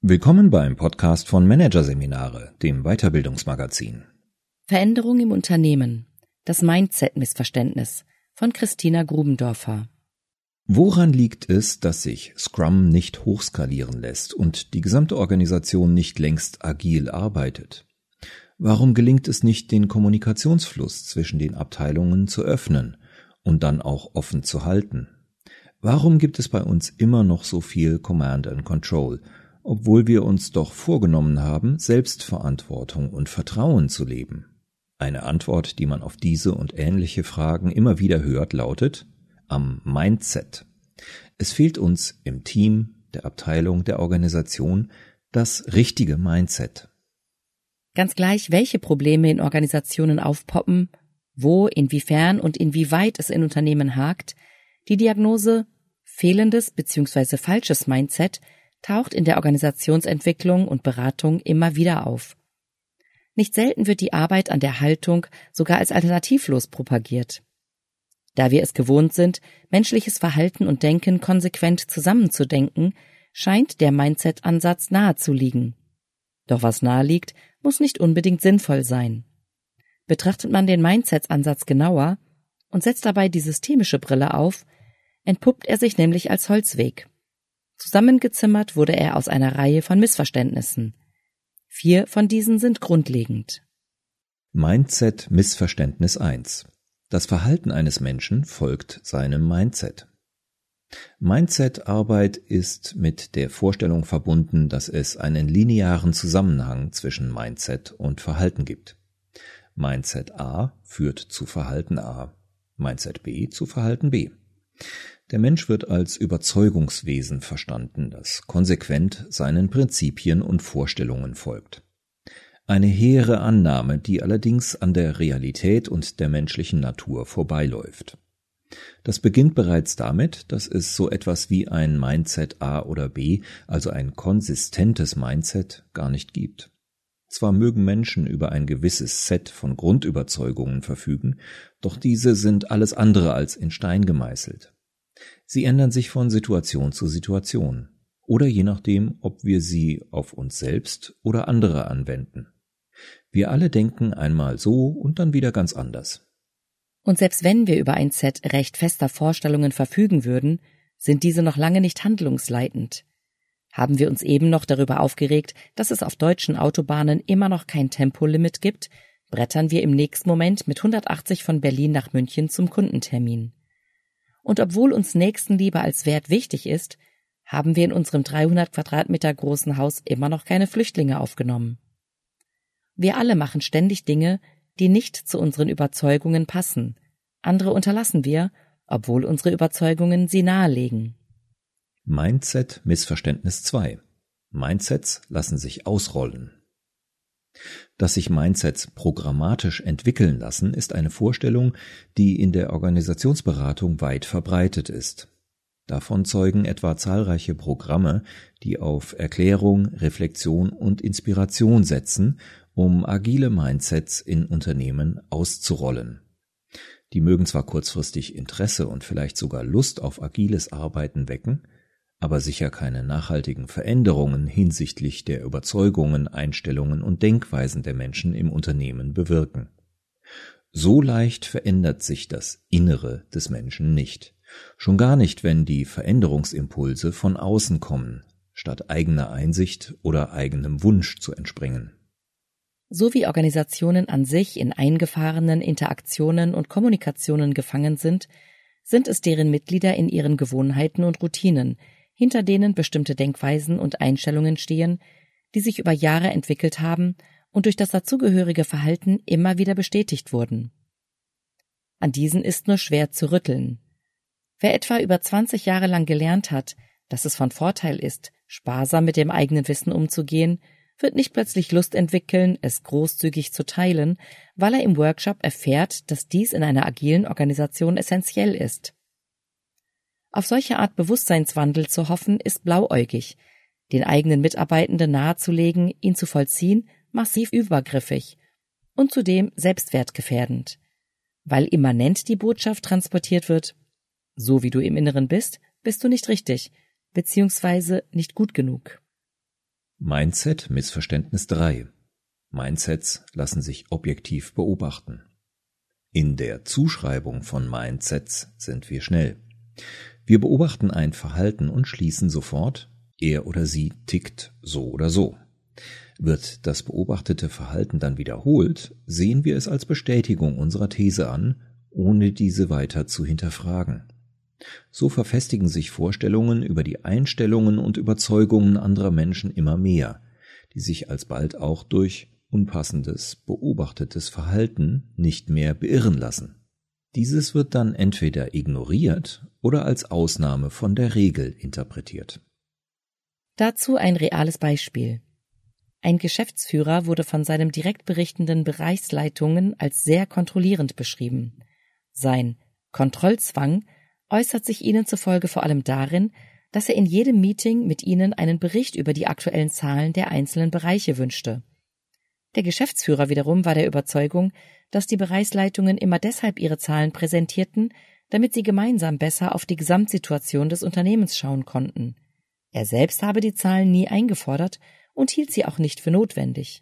Willkommen beim Podcast von Managerseminare, dem Weiterbildungsmagazin. Veränderung im Unternehmen. Das Mindset-Missverständnis von Christina Grubendorfer. Woran liegt es, dass sich Scrum nicht hochskalieren lässt und die gesamte Organisation nicht längst agil arbeitet? Warum gelingt es nicht, den Kommunikationsfluss zwischen den Abteilungen zu öffnen und dann auch offen zu halten? Warum gibt es bei uns immer noch so viel Command and Control, obwohl wir uns doch vorgenommen haben, Selbstverantwortung und Vertrauen zu leben? Eine Antwort, die man auf diese und ähnliche Fragen immer wieder hört, lautet: am Mindset. Es fehlt uns im Team, der Abteilung, der Organisation das richtige Mindset. Ganz gleich, welche Probleme in Organisationen aufpoppen, wo, inwiefern und inwieweit es in Unternehmen hakt, die Diagnose fehlendes bzw. falsches Mindset taucht in der Organisationsentwicklung und Beratung immer wieder auf. Nicht selten wird die Arbeit an der Haltung sogar als alternativlos propagiert. Da wir es gewohnt sind, menschliches Verhalten und Denken konsequent zusammenzudenken, scheint der Mindset-Ansatz nahe zu liegen. Doch was nahe liegt, muss nicht unbedingt sinnvoll sein. Betrachtet man den Mindset-Ansatz genauer und setzt dabei die systemische Brille auf, entpuppt er sich nämlich als Holzweg. Zusammengezimmert wurde er aus einer Reihe von Missverständnissen. 4 von diesen sind grundlegend. Mindset-Missverständnis 1. Das Verhalten eines Menschen folgt seinem Mindset. Mindset-Arbeit ist mit der Vorstellung verbunden, dass es einen linearen Zusammenhang zwischen Mindset und Verhalten gibt. Mindset A führt zu Verhalten A, Mindset B zu Verhalten B. Der Mensch wird als Überzeugungswesen verstanden, das konsequent seinen Prinzipien und Vorstellungen folgt. Eine hehre Annahme, die allerdings an der Realität und der menschlichen Natur vorbeiläuft. Das beginnt bereits damit, dass es so etwas wie ein Mindset A oder B, also ein konsistentes Mindset, gar nicht gibt. Zwar mögen Menschen über ein gewisses Set von Grundüberzeugungen verfügen, doch diese sind alles andere als in Stein gemeißelt. Sie ändern sich von Situation zu Situation oder je nachdem, ob wir sie auf uns selbst oder andere anwenden. Wir alle denken einmal so und dann wieder ganz anders. Und selbst wenn wir über ein Set recht fester Vorstellungen verfügen würden, sind diese noch lange nicht handlungsleitend. Haben wir uns eben noch darüber aufgeregt, dass es auf deutschen Autobahnen immer noch kein Tempolimit gibt, brettern wir im nächsten Moment mit 180 von Berlin nach München zum Kundentermin. Und obwohl uns Nächstenliebe als Wert wichtig ist, haben wir in unserem 300 Quadratmeter großen Haus immer noch keine Flüchtlinge aufgenommen. Wir alle machen ständig Dinge, die nicht zu unseren Überzeugungen passen. Andere unterlassen wir, obwohl unsere Überzeugungen sie nahelegen. Mindset-Missverständnis 2. Mindsets lassen sich ausrollen. Dass sich Mindsets programmatisch entwickeln lassen, ist eine Vorstellung, die in der Organisationsberatung weit verbreitet ist. Davon zeugen etwa zahlreiche Programme, die auf Erklärung, Reflexion und Inspiration setzen, um agile Mindsets in Unternehmen auszurollen. Die mögen zwar kurzfristig Interesse und vielleicht sogar Lust auf agiles Arbeiten wecken, aber sicher keine nachhaltigen Veränderungen hinsichtlich der Überzeugungen, Einstellungen und Denkweisen der Menschen im Unternehmen bewirken. So leicht verändert sich das Innere des Menschen nicht. Schon gar nicht, wenn die Veränderungsimpulse von außen kommen, statt eigener Einsicht oder eigenem Wunsch zu entspringen. So wie Organisationen an sich in eingefahrenen Interaktionen und Kommunikationen gefangen sind es deren Mitglieder in ihren Gewohnheiten und Routinen, hinter denen bestimmte Denkweisen und Einstellungen stehen, die sich über Jahre entwickelt haben und durch das dazugehörige Verhalten immer wieder bestätigt wurden. An diesen ist nur schwer zu rütteln. Wer etwa über 20 Jahre lang gelernt hat, dass es von Vorteil ist, sparsam mit dem eigenen Wissen umzugehen, wird nicht plötzlich Lust entwickeln, es großzügig zu teilen, weil er im Workshop erfährt, dass dies in einer agilen Organisation essentiell ist. Auf solche Art Bewusstseinswandel zu hoffen, ist blauäugig. Den eigenen Mitarbeitenden nahezulegen, ihn zu vollziehen, massiv übergriffig und zudem selbstwertgefährdend, weil immanent die Botschaft transportiert wird: So wie du im Inneren bist, bist du nicht richtig, beziehungsweise nicht gut genug. Mindset Missverständnis 3. Mindsets lassen sich objektiv beobachten. In der Zuschreibung von Mindsets sind wir schnell. Wir beobachten ein Verhalten und schließen sofort, er oder sie tickt so oder so. Wird das beobachtete Verhalten dann wiederholt, sehen wir es als Bestätigung unserer These an, ohne diese weiter zu hinterfragen. So verfestigen sich Vorstellungen über die Einstellungen und Überzeugungen anderer Menschen immer mehr, die sich alsbald auch durch unpassendes, beobachtetes Verhalten nicht mehr beirren lassen. Dieses wird dann entweder ignoriert oder als Ausnahme von der Regel interpretiert. Dazu ein reales Beispiel. Ein Geschäftsführer wurde von seinem direkt berichtenden Bereichsleitungen als sehr kontrollierend beschrieben. Sein Kontrollzwang äußert sich ihnen zufolge vor allem darin, dass er in jedem Meeting mit ihnen einen Bericht über die aktuellen Zahlen der einzelnen Bereiche wünschte. Der Geschäftsführer wiederum war der Überzeugung, dass die Bereichsleitungen immer deshalb ihre Zahlen präsentierten, damit sie gemeinsam besser auf die Gesamtsituation des Unternehmens schauen konnten. Er selbst habe die Zahlen nie eingefordert und hielt sie auch nicht für notwendig.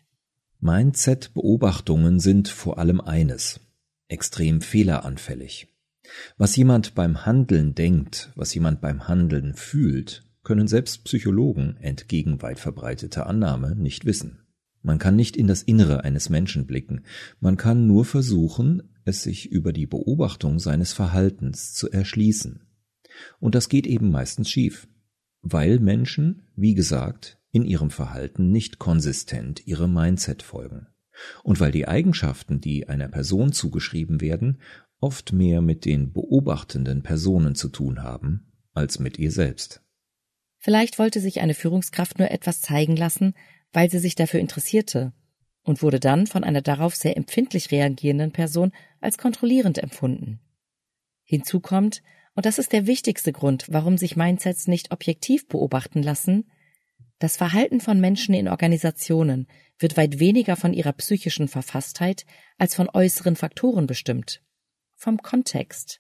Mindset-Beobachtungen sind vor allem eines: extrem fehleranfällig. Was jemand beim Handeln denkt, was jemand beim Handeln fühlt, können selbst Psychologen entgegen weit verbreiteter Annahme nicht wissen. Man kann nicht in das Innere eines Menschen blicken, man kann nur versuchen, es sich über die Beobachtung seines Verhaltens zu erschließen. Und das geht eben meistens schief, weil Menschen, wie gesagt, in ihrem Verhalten nicht konsistent ihrem Mindset folgen. Und weil die Eigenschaften, die einer Person zugeschrieben werden, oft mehr mit den beobachtenden Personen zu tun haben, als mit ihr selbst. Vielleicht wollte sich eine Führungskraft nur etwas zeigen lassen, weil sie sich dafür interessierte und wurde dann von einer darauf sehr empfindlich reagierenden Person als kontrollierend empfunden. Hinzu kommt, und das ist der wichtigste Grund, warum sich Mindsets nicht objektiv beobachten lassen, das Verhalten von Menschen in Organisationen wird weit weniger von ihrer psychischen Verfasstheit als von äußeren Faktoren bestimmt. Vom Kontext.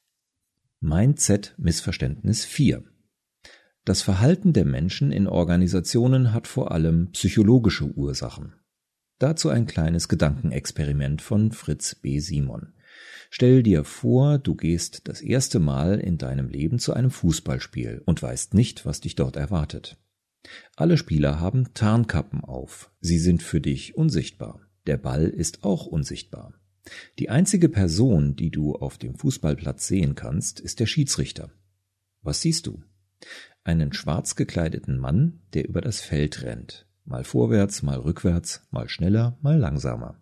Mindset-Missverständnis 4. Das Verhalten der Menschen in Organisationen hat vor allem psychologische Ursachen. Dazu ein kleines Gedankenexperiment von Fritz B. Simon. Stell dir vor, du gehst das erste Mal in deinem Leben zu einem Fußballspiel und weißt nicht, was dich dort erwartet. Alle Spieler haben Tarnkappen auf. Sie sind für dich unsichtbar. Der Ball ist auch unsichtbar. Die einzige Person, die du auf dem Fußballplatz sehen kannst, ist der Schiedsrichter. Was siehst du? Einen schwarz gekleideten Mann, der über das Feld rennt. Mal vorwärts, mal rückwärts, mal schneller, mal langsamer.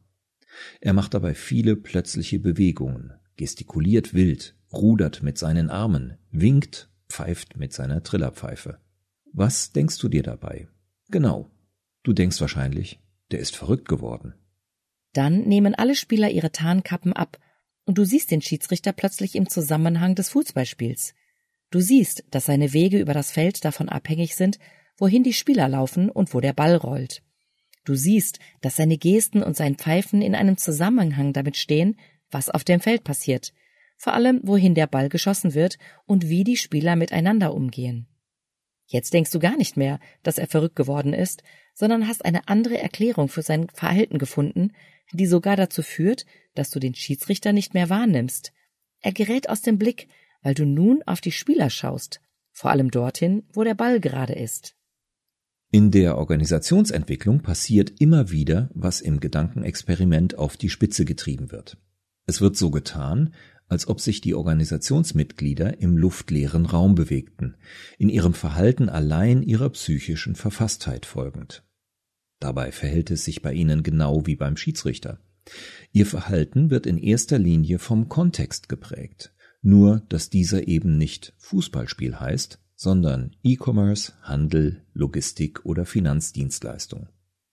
Er macht dabei viele plötzliche Bewegungen, gestikuliert wild, rudert mit seinen Armen, winkt, pfeift mit seiner Trillerpfeife. Was denkst du dir dabei? Genau, du denkst wahrscheinlich, der ist verrückt geworden. Dann nehmen alle Spieler ihre Tarnkappen ab und du siehst den Schiedsrichter plötzlich im Zusammenhang des Fußballspiels. Du siehst, dass seine Wege über das Feld davon abhängig sind, wohin die Spieler laufen und wo der Ball rollt. Du siehst, dass seine Gesten und sein Pfeifen in einem Zusammenhang damit stehen, was auf dem Feld passiert, vor allem wohin der Ball geschossen wird und wie die Spieler miteinander umgehen. Jetzt denkst du gar nicht mehr, dass er verrückt geworden ist, sondern hast eine andere Erklärung für sein Verhalten gefunden, die sogar dazu führt, dass du den Schiedsrichter nicht mehr wahrnimmst. Er gerät aus dem Blick, weil du nun auf die Spieler schaust, vor allem dorthin, wo der Ball gerade ist. In der Organisationsentwicklung passiert immer wieder, was im Gedankenexperiment auf die Spitze getrieben wird. Es wird so getan, als ob sich die Organisationsmitglieder im luftleeren Raum bewegten, in ihrem Verhalten allein ihrer psychischen Verfasstheit folgend. Dabei verhält es sich bei ihnen genau wie beim Schiedsrichter. Ihr Verhalten wird in erster Linie vom Kontext geprägt, nur dass dieser eben nicht Fußballspiel heißt, sondern E-Commerce, Handel, Logistik oder Finanzdienstleistung.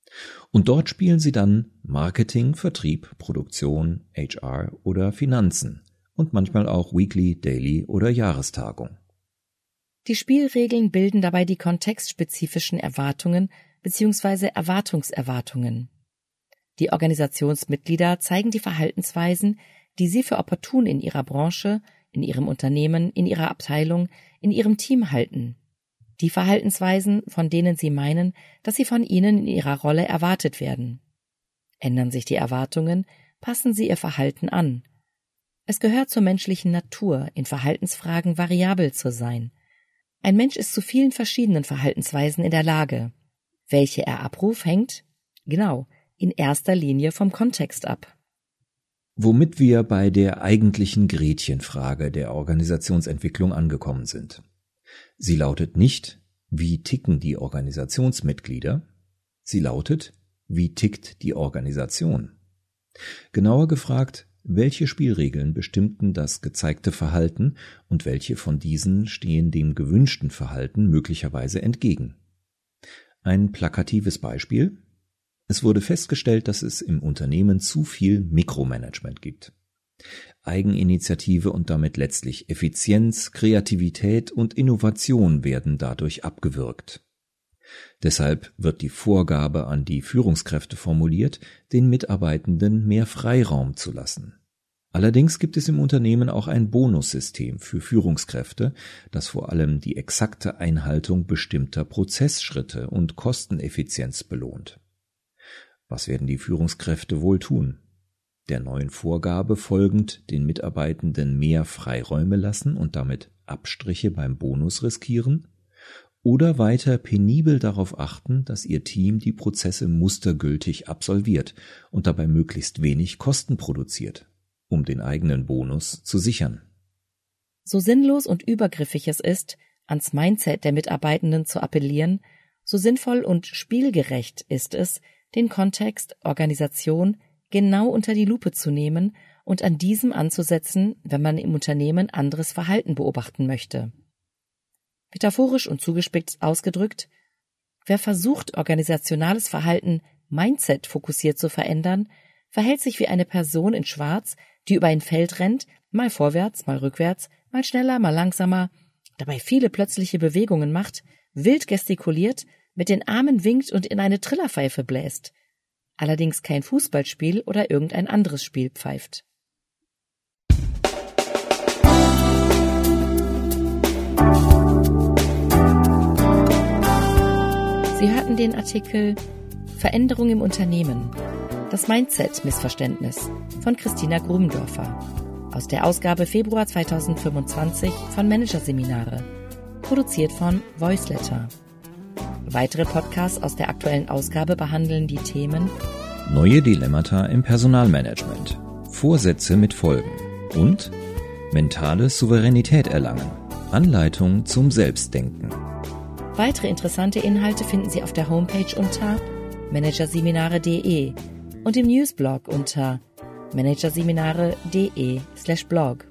Und dort spielen sie dann Marketing, Vertrieb, Produktion, HR oder Finanzen und manchmal auch Weekly, Daily oder Jahrestagung. Die Spielregeln bilden dabei die kontextspezifischen Erwartungen bzw. Erwartungserwartungen. Die Organisationsmitglieder zeigen die Verhaltensweisen, die sie für opportun in ihrer Branche, in ihrem Unternehmen, in ihrer Abteilung, in ihrem Team halten. die Verhaltensweisen, von denen Sie meinen, dass sie von Ihnen in Ihrer Rolle erwartet werden. Ändern sich die Erwartungen, passen Sie Ihr Verhalten an. Es gehört zur menschlichen Natur, in Verhaltensfragen variabel zu sein. Ein Mensch ist zu vielen verschiedenen Verhaltensweisen in der Lage. Welche er abruft, hängt, genau, in erster Linie vom Kontext ab. Womit wir bei der eigentlichen Gretchenfrage der Organisationsentwicklung angekommen sind. Sie lautet nicht, wie ticken die Organisationsmitglieder? Sie lautet, wie tickt die Organisation? Genauer gefragt, welche Spielregeln bestimmten das gezeigte Verhalten und welche von diesen stehen dem gewünschten Verhalten möglicherweise entgegen? Ein plakatives Beispiel: Es wurde festgestellt, dass es im Unternehmen zu viel Mikromanagement gibt. Eigeninitiative und damit letztlich Effizienz, Kreativität und Innovation werden dadurch abgewürgt. Deshalb wird die Vorgabe an die Führungskräfte formuliert, den Mitarbeitenden mehr Freiraum zu lassen. Allerdings gibt es im Unternehmen auch ein Bonussystem für Führungskräfte, das vor allem die exakte Einhaltung bestimmter Prozessschritte und Kosteneffizienz belohnt. Was werden die Führungskräfte wohl tun? Der neuen Vorgabe folgend den Mitarbeitenden mehr Freiräume lassen und damit Abstriche beim Bonus riskieren? Oder weiter penibel darauf achten, dass ihr Team die Prozesse mustergültig absolviert und dabei möglichst wenig Kosten produziert, um den eigenen Bonus zu sichern? So sinnlos und übergriffig es ist, ans Mindset der Mitarbeitenden zu appellieren, so sinnvoll und spielgerecht ist es, den Kontext Organisation genau unter die Lupe zu nehmen und an diesem anzusetzen, wenn man im Unternehmen anderes Verhalten beobachten möchte. Metaphorisch und zugespitzt ausgedrückt, wer versucht, organisationales Verhalten Mindset-fokussiert zu verändern, verhält sich wie eine Person in Schwarz, die über ein Feld rennt, mal vorwärts, mal rückwärts, mal schneller, mal langsamer, dabei viele plötzliche Bewegungen macht, wild gestikuliert, mit den Armen winkt und in eine Trillerpfeife bläst, allerdings kein Fußballspiel oder irgendein anderes Spiel pfeift. Sie hörten den Artikel Veränderung im Unternehmen, das Mindset-Missverständnis von Christina Grubendorfer aus der Ausgabe Februar 2025 von Managerseminare, produziert von Voiceletter. Weitere Podcasts aus der aktuellen Ausgabe behandeln die Themen Neue Dilemmata im Personalmanagement, Vorsätze mit Folgen und mentale Souveränität erlangen, Anleitung zum Selbstdenken. Weitere interessante Inhalte finden Sie auf der Homepage unter managerseminare.de und im Newsblog unter managerseminare.de/blog.